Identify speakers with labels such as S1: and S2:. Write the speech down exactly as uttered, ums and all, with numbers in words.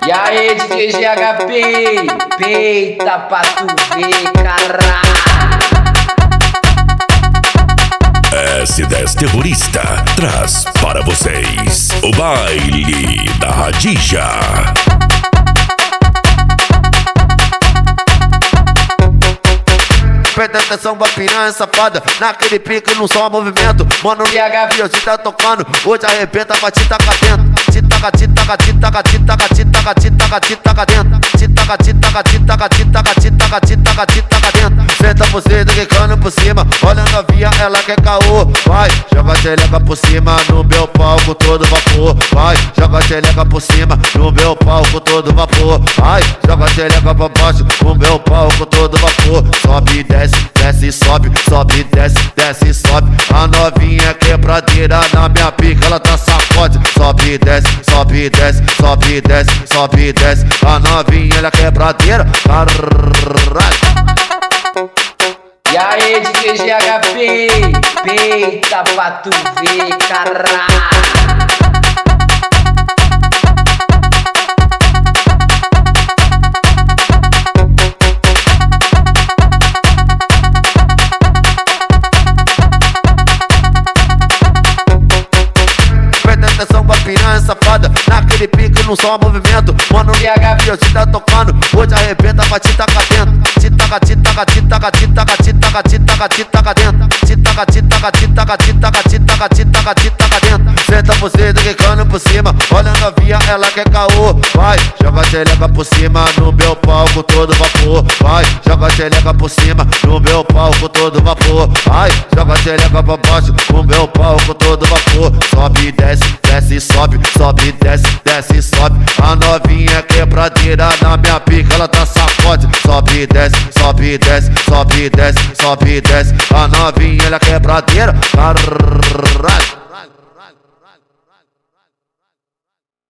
S1: E aí, D J G H P, peita pra tu ver, caralho.
S2: S dez Terrorista traz para vocês o baile da Radija.
S3: Presta atenção pra piranha safada, naquele pique não só movimento. Mano, D H P hoje tá tocando, hoje arrebenta pra te tacar dentro. Te taca, te taca, te taca, te taca, te taca, te taca, te taca dentro. Te taca, te taca, te taca, te taca, te taca, te taca, te taca dentro. Senta você quicando por cima, olha a novinha, ela quer caô. Vai, joga a xereca por cima, no meu palco todo vapor. Vai, joga a xereca por cima, no meu palco todo vapor. Vai, joga a xereca pra baixo, no meu palco todo vapor. Sobe e desce, desce e sobe, sobe e desce, desce e sobe. A novinha quebradeira na minha pica, ela tá sacode. Sobe e desce, sobe e desce, sobe e desce, sobe e desce. A novinha ela quebradeira, caralho.
S1: E aí, D J G H P, peita pra tu ver, caralho.
S3: Atenção pra piranha safada, naquele pique não só movimento. Mano, D H P hoje tá tocando, hoje arrebenta pra te tacar dentro. Te taca, te taca, te taca, te taca, te taca, te taca, te taca dentro. Te taca, te taca, te taca, te taca, te taca, te taca, te taca dentro. Senta você quicando por cima, olha a novinha, ela quer caô. Vai, joga a xereca por cima, no meu palco todo vapor. Vai, joga a xereca por cima, no meu palco todo vapor. Vai, joga a xereca pra baixo, no meu palco todo vapor. Sobe e desce, desce e sobe, sobe e desce, desce e sobe. A novinha quebradeira na minha pica, ela tá sacode. Sobe e desce, sobe e desce, sobe e desce, sobe e desce. A novinha ela quebradeira, caralho.